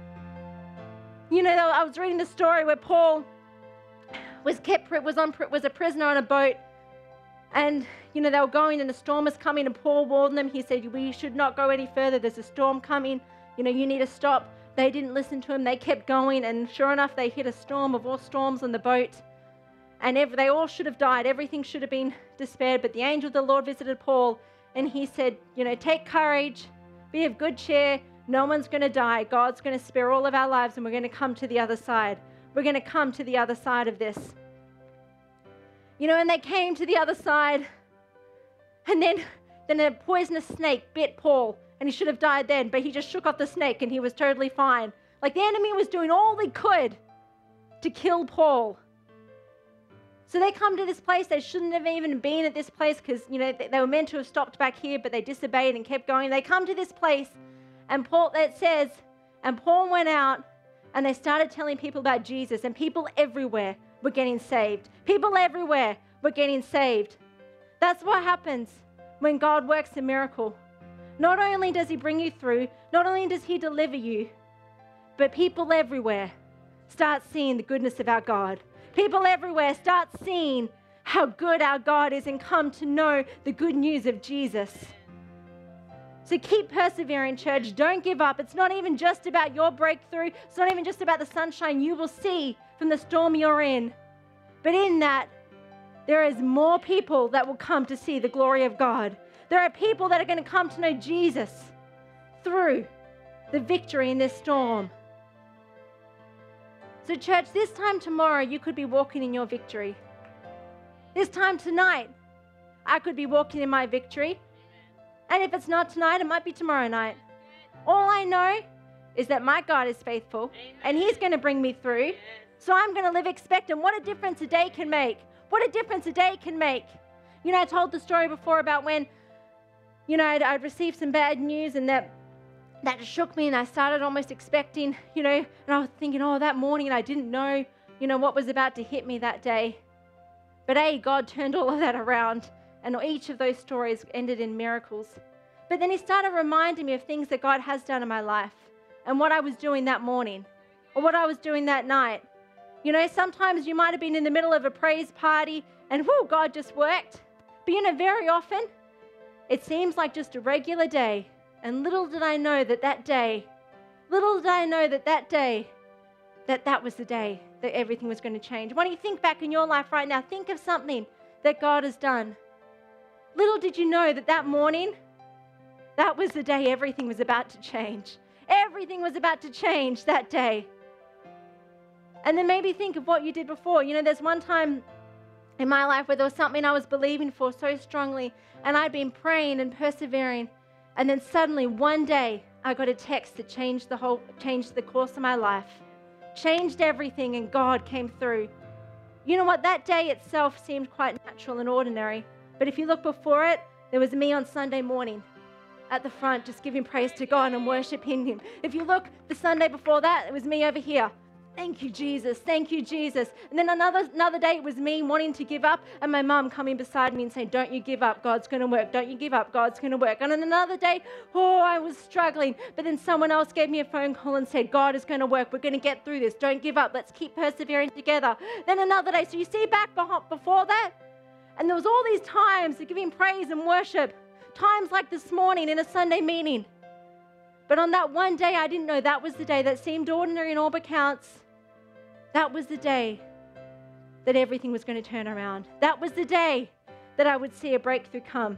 Speaker 1: You know, I was reading the story where Paul was kept, was on, was a prisoner on a boat, and you know, they were going and the storm was coming, and Paul warned them. He said, we should not go any further. There's a storm coming. You know, you need to stop. They didn't listen to him. They kept going, and sure enough, they hit a storm of all storms on the boat. And every, they all should have died. Everything should have been despaired. But the angel of the Lord visited Paul, and he said, you know, take courage, be of good cheer. No one's going to die. God's going to spare all of our lives, and we're going to come to the other side. We're going to come to the other side of this. You know, and they came to the other side, and then, then a poisonous snake bit Paul, and he should have died then, but he just shook off the snake, and he was totally fine. Like the enemy was doing all they could to kill Paul. So they come to this place. They shouldn't have even been at this place, because, you know, they, they were meant to have stopped back here, but they disobeyed and kept going. They come to this place, and Paul, it says, and Paul went out, and they started telling people about Jesus, and people everywhere were getting saved. People everywhere were getting saved. That's what happens when God works a miracle. Not only does he bring you through, not only does he deliver you, but people everywhere start seeing the goodness of our God. People everywhere start seeing how good our God is and come to know the good news of Jesus. So keep persevering, church. Don't give up. It's not even just about your breakthrough. It's not even just about the sunshine you will see from the storm you're in. But in that, there is more people that will come to see the glory of God. There are people that are going to come to know Jesus through the victory in this storm. So church, this time tomorrow, you could be walking in your victory. This time tonight, I could be walking in my victory. And if it's not tonight, it might be tomorrow night. All I know is that my God is faithful, and He's going to bring me through. So I'm going to live expectant. What a difference a day can make. What a difference a day can make. You know, I told the story before about when, you know, I'd, I'd received some bad news, and that that just shook me, and I started almost expecting, you know, and I was thinking, oh, that morning, and I didn't know, you know, what was about to hit me that day. But A, God turned all of that around, and each of those stories ended in miracles. But then He started reminding me of things that God has done in my life and what I was doing that morning or what I was doing that night. You know, sometimes you might have been in the middle of a praise party and, whoo, God just worked. But, you know, very often it seems like just a regular day. And little did I know that that day, little did I know that that day, that that was the day that everything was going to change. When you think back in your life right now, think of something that God has done. Little did you know that that morning, that was the day everything was about to change. Everything was about to change that day. And then maybe think of what you did before. You know, there's one time in my life where there was something I was believing for so strongly, and I'd been praying and persevering. And then suddenly one day I got a text that changed the whole, changed the course of my life, changed everything, and God came through. You know what? That day itself seemed quite natural and ordinary. But if you look before it, there was me on Sunday morning at the front just giving praise to God and worshiping Him. If you look the Sunday before that, it was me over here. Thank you, Jesus. Thank you, Jesus. And then another another day, it was me wanting to give up, and my mum coming beside me and saying, don't you give up. God's going to work. Don't you give up. God's going to work. And then another day, oh, I was struggling. But then someone else gave me a phone call and said, God is going to work. We're going to get through this. Don't give up. Let's keep persevering together. Then another day. So you see back before that, and there was all these times of giving praise and worship, times like this morning in a Sunday meeting. But on that one day, I didn't know that was the day that seemed ordinary in all accounts. That was the day that everything was going to turn around. That was the day that I would see a breakthrough come.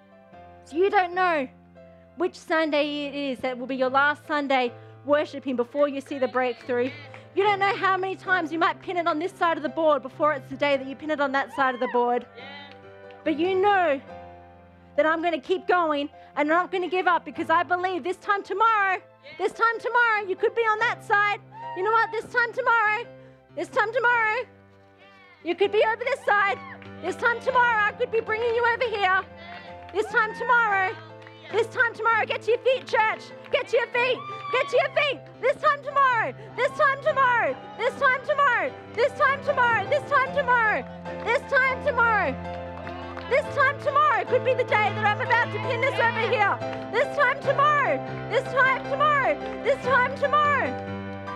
Speaker 1: So you don't know which Sunday it is that will be your last Sunday worshiping before you see the breakthrough. You don't know how many times you might pin it on this side of the board before it's the day that you pin it on that side of the board. But you know that I'm going to keep going and I'm not going to give up, because I believe this time tomorrow, this time tomorrow, you could be on that side. You know what? This time tomorrow, this time tomorrow, you could be over this side. This time tomorrow, I could be bringing you over here. This time tomorrow, this time tomorrow, get to your feet, church. Get to your feet. Get to your feet. This time tomorrow. This time tomorrow. This time tomorrow. This time tomorrow. This time tomorrow. This time tomorrow. This time tomorrow could be the day that I'm about to pin this over here. This time tomorrow. This time tomorrow. This time tomorrow.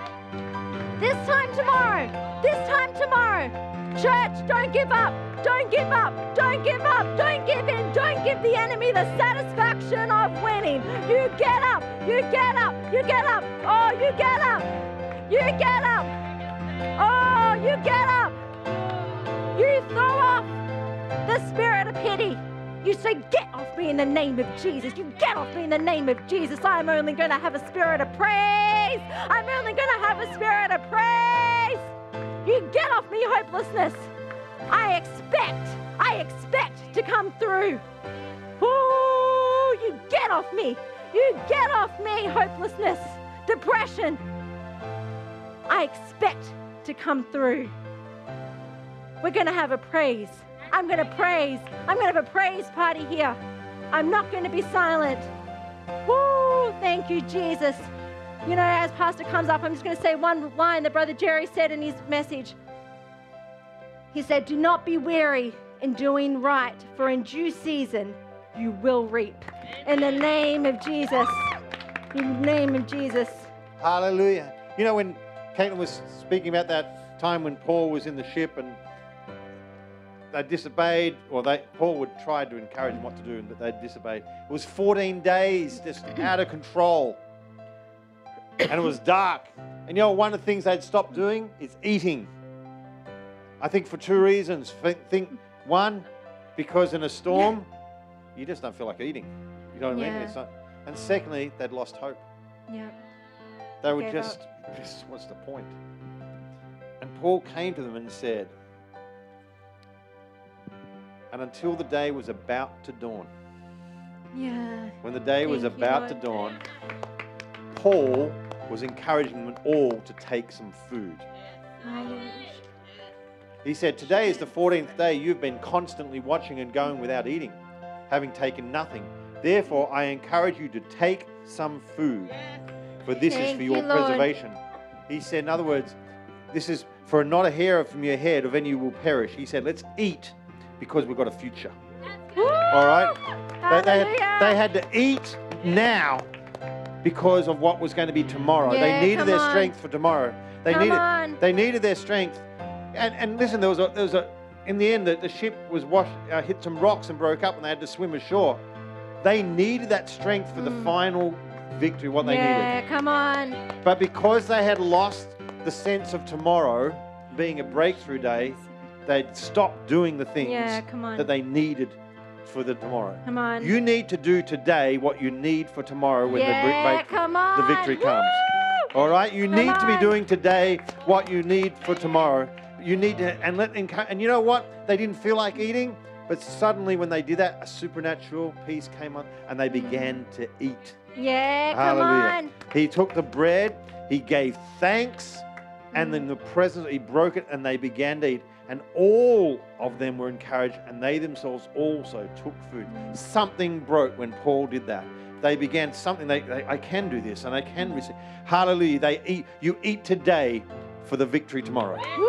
Speaker 1: This time tomorrow. This time tomorrow. Church, don't give up. Don't give up. Don't give up. Don't give in. Don't give the enemy the satisfaction of winning. You get up. You get up. You get up. Oh, you get up. You get up. Oh, you get up. You throw off the spirit of pity. You say, get off me in the name of Jesus. You get off me in the name of Jesus. I'm only going to have a spirit of praise. I'm only going to have a spirit of praise. You get off me, hopelessness. I expect, I expect to come through. Ooh, you get off me. You get off me, hopelessness, depression. I expect to come through. We're going to have a praise. I'm going to praise. I'm going to have a praise party here. I'm not going to be silent. Woo, thank you, Jesus. You know, as Pastor comes up, I'm just going to say one line that Brother Jerry said in his message. He said, do not be weary in doing right, for in due season you will reap. In the name of Jesus. In the name of Jesus.
Speaker 2: Hallelujah. You know, when Caitlin was speaking about that time when Paul was in the ship and they disobeyed, or they Paul would try to encourage them what to do, but they disobeyed. It was fourteen days, just out of control. And it was dark. And you know, one of the things they'd stopped doing is eating. I think for two reasons. Think, one, because in a storm, you just don't feel like eating. You know what I mean?
Speaker 1: Yeah.
Speaker 2: It's not, and secondly, they'd lost hope.
Speaker 1: Yeah.
Speaker 2: They were
Speaker 1: Gave
Speaker 2: just, just, what's the point? And Paul came to them and said, and until the day was about to dawn,
Speaker 1: Yeah.
Speaker 2: When the day was
Speaker 1: Thank you,
Speaker 2: about
Speaker 1: Lord.
Speaker 2: to dawn, Paul was encouraging them all to take some food.
Speaker 1: Hallelujah.
Speaker 2: He said, today is the fourteenth day you've been constantly watching and going without eating, having taken nothing. Therefore, I encourage you to take some food, for this is
Speaker 1: Thank
Speaker 2: for your
Speaker 1: you, Lord.
Speaker 2: preservation. He said, in other words, this is for not a hair from your head of any you will perish. He said, let's eat because we've got a future.
Speaker 1: Woo!
Speaker 2: All right? They, they,
Speaker 1: Hallelujah.
Speaker 2: had, they had to eat now because of what was going to be tomorrow.
Speaker 1: Yeah,
Speaker 2: they needed
Speaker 1: come
Speaker 2: their
Speaker 1: on.
Speaker 2: strength for tomorrow. They
Speaker 1: Come
Speaker 2: needed
Speaker 1: on.
Speaker 2: they needed their strength. And and listen, there was a there was a in the end the, the ship was washed uh, hit some rocks and broke up and they had to swim ashore. They needed that strength for the final victory, what they
Speaker 1: yeah,
Speaker 2: needed.
Speaker 1: come on.
Speaker 2: But because they had lost the sense of tomorrow being a breakthrough day, they'd stopped doing the things
Speaker 1: Yeah, come on.
Speaker 2: that they needed for the tomorrow.
Speaker 1: Come on.
Speaker 2: You need to do today what you need for tomorrow when
Speaker 1: yeah,
Speaker 2: the, break,
Speaker 1: come on.
Speaker 2: the victory comes.
Speaker 1: Woo!
Speaker 2: All right? You
Speaker 1: Come
Speaker 2: need to be
Speaker 1: on.
Speaker 2: doing today what you need for tomorrow. You need to, and let, and you know what? They didn't feel like eating, but suddenly when they did that, a supernatural peace came on and they began to eat.
Speaker 1: Yeah, come
Speaker 2: Hallelujah.
Speaker 1: on.
Speaker 2: He took the bread, he gave thanks, and then the presence, he broke it and they began to eat. And all of them were encouraged, and they themselves also took food. Something broke when Paul did that. They began something, they, they I can do this and I can receive. Hallelujah. They eat, you eat today for the victory tomorrow.
Speaker 1: Woo!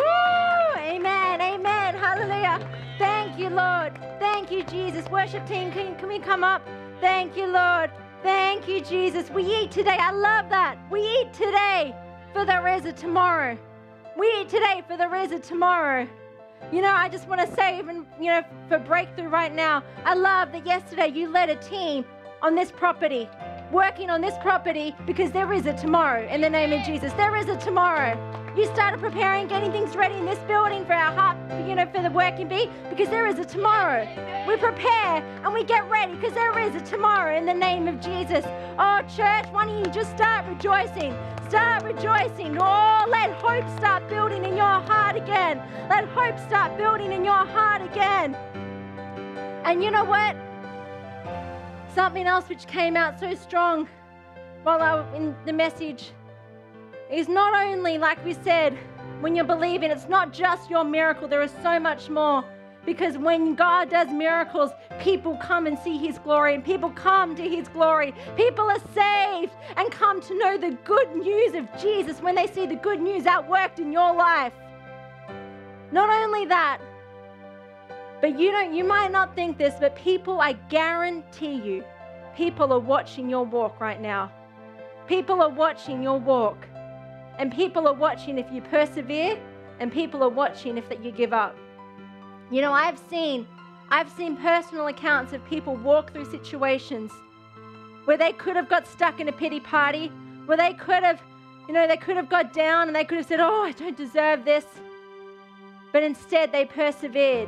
Speaker 1: Amen, amen, hallelujah. Thank you, Lord. Thank you, Jesus. Worship team, can, can we come up? Thank you, Lord. Thank you, Jesus. We eat today. I love that. We eat today for there is a tomorrow. We eat today for there is a tomorrow. You know, I just want to say, even, you know, for breakthrough right now, I love that yesterday you led a team on this property, working on this property because there is a tomorrow in the name of Jesus. There is a tomorrow. You started preparing, getting things ready in this building for our heart, you know, for the working bee because there is a tomorrow. We prepare and we get ready because there is a tomorrow in the name of Jesus. Oh, church, why don't you just start rejoicing? Start rejoicing. Oh, let hope start building in your heart again. Let hope start building in your heart again. And you know what? Something else which came out so strong while I was in the message is not only, like we said, when you're believing, it's not just your miracle. There is so much more. Because when God does miracles, people come and see His glory, and people come to His glory. People are saved and come to know the good news of Jesus when they see the good news outworked in your life. Not only that, but you don't, you might not think this, but people, I guarantee you, people are watching your walk right now. People are watching your walk. And people are watching if you persevere, and people are watching if that you give up. You know, I've seen, I've seen personal accounts of people walk through situations where they could have got stuck in a pity party, where they could have, you know, they could have got down and they could have said, oh, I don't deserve this. But instead they persevered.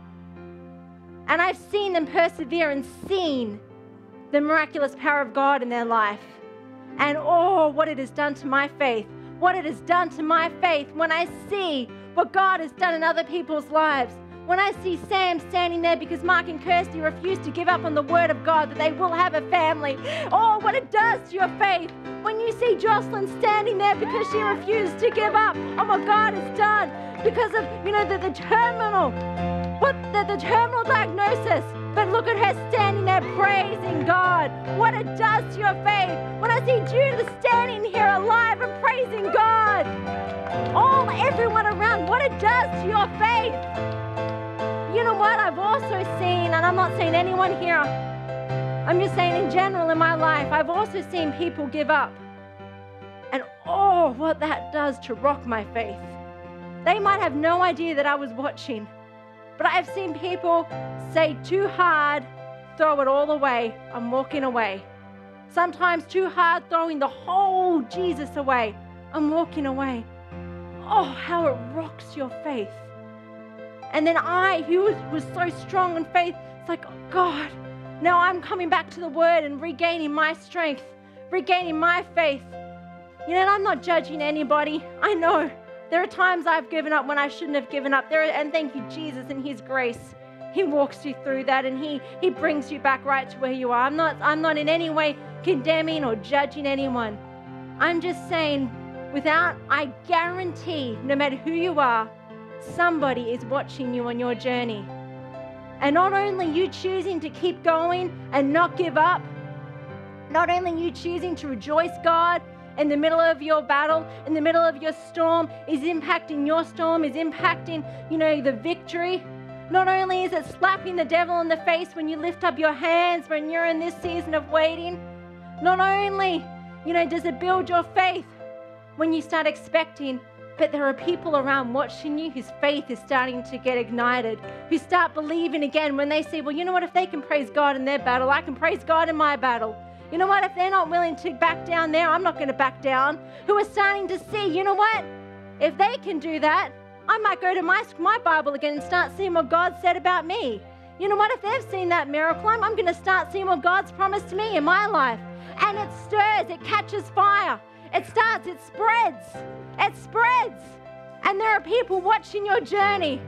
Speaker 1: And I've seen them persevere and seen the miraculous power of God in their life. And oh, what it has done to my faith. What it has done to my faith when I see what God has done in other people's lives. When I see Sam standing there because Mark and Kirsty refused to give up on the word of God that they will have a family. Oh, what it does to your faith. When you see Jocelyn standing there because she refused to give up on what God has done because of, you know, the, the terminal, what the, the terminal diagnosis. But look at her standing there praising God. What it does to your faith. When I see Judith standing here alive and praising God. All, everyone around, what it does to your faith. You know what? I've also seen, and I'm not saying anyone here, I'm just saying in general in my life, I've also seen people give up. And oh, what that does to rock my faith. They might have no idea that I was watching. But I've seen people say too hard, throw it all away, I'm walking away. Sometimes too hard, throwing the whole Jesus away, I'm walking away. Oh, how it rocks your faith. And then I, who was, was so strong in faith, it's like, oh God, now I'm coming back to the Word and regaining my strength, regaining my faith. You know, and I'm not judging anybody. I know there are times I've given up when I shouldn't have given up. There, are, and thank you, Jesus, and His grace. He walks you through that, and he, he brings you back right to where you are. I'm not, I'm not in any way condemning or judging anyone. I'm just saying, without, I guarantee, no matter who you are, somebody is watching you on your journey. And not only you choosing to keep going and not give up, not only you choosing to rejoice God in the middle of your battle, in the middle of your storm, is impacting your storm, is impacting, you know, the victory. Not only is it slapping the devil in the face when you lift up your hands when you're in this season of waiting, not only, you know, does it build your faith when you start expecting, but there are people around watching you whose faith is starting to get ignited, who start believing again when they see, well, you know what, if they can praise God in their battle, I can praise God in my battle. You know what, if they're not willing to back down there, I'm not going to back down. Who are starting to see, you know what, if they can do that, I might go to my, my Bible again and start seeing what God said about me. You know what, if they've seen that miracle, I'm, I'm going to start seeing what God's promised to me in my life. And it stirs, it catches fire. It starts, it spreads, it spreads. And there are people watching your journey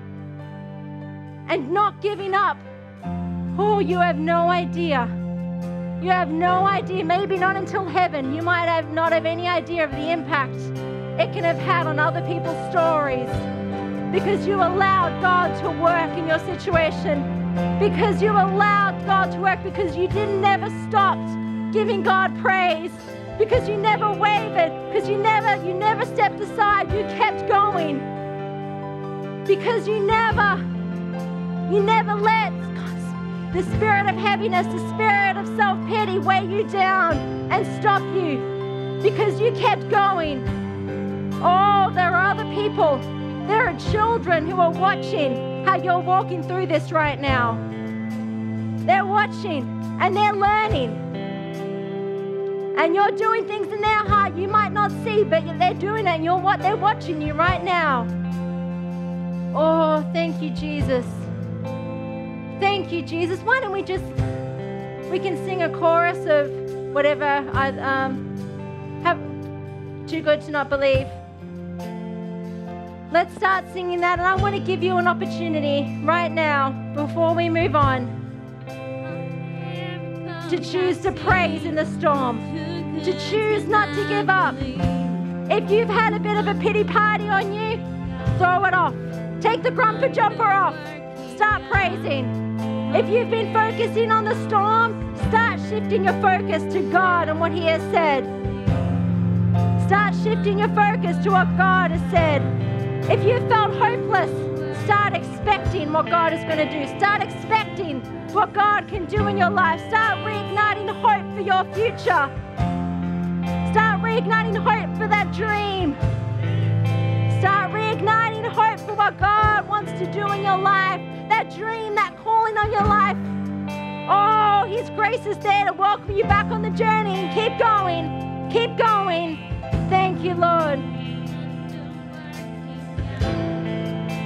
Speaker 1: and not giving up. Oh, you have no idea. You have no idea, maybe not until heaven, you might have not have any idea of the impact it can have had on other people's stories, because you allowed God to work in your situation, because you allowed God to work, because you didn't never stopped giving God praise, because you never wavered, because you never, you never stepped aside, you kept going, because you never, you never let the spirit of heaviness, the spirit of self-pity weigh you down and stop you, because you kept going. Oh, there are other people, there are children who are watching how you're walking through this right now. They're watching and they're learning. And you're doing things in their heart you might not see, but they're doing it, and you're what they're watching you right now. Oh, thank you, Jesus. Thank you, Jesus. Why don't we just, we can sing a chorus of whatever I um have, Too Good to Not Believe. Let's start singing that, and I want to give you an opportunity right now before we move on to choose to praise in the storm, to choose not to give up. If you've had a bit of a pity party on you, throw it off. Take the grumper jumper off. Start praising. If you've been focusing on the storm, start shifting your focus to God and what He has said. Start shifting your focus to what God has said. If you felt hopeless, start expecting what God is going to do. Start expecting what God can do in your life. Start reigniting hope for your future. Start reigniting hope for that dream. Start reigniting hope for what God wants to do in your life. That dream, that calling on your life. Oh, His grace is there to welcome you back on the journey, and keep going. Keep going. Thank you, Lord.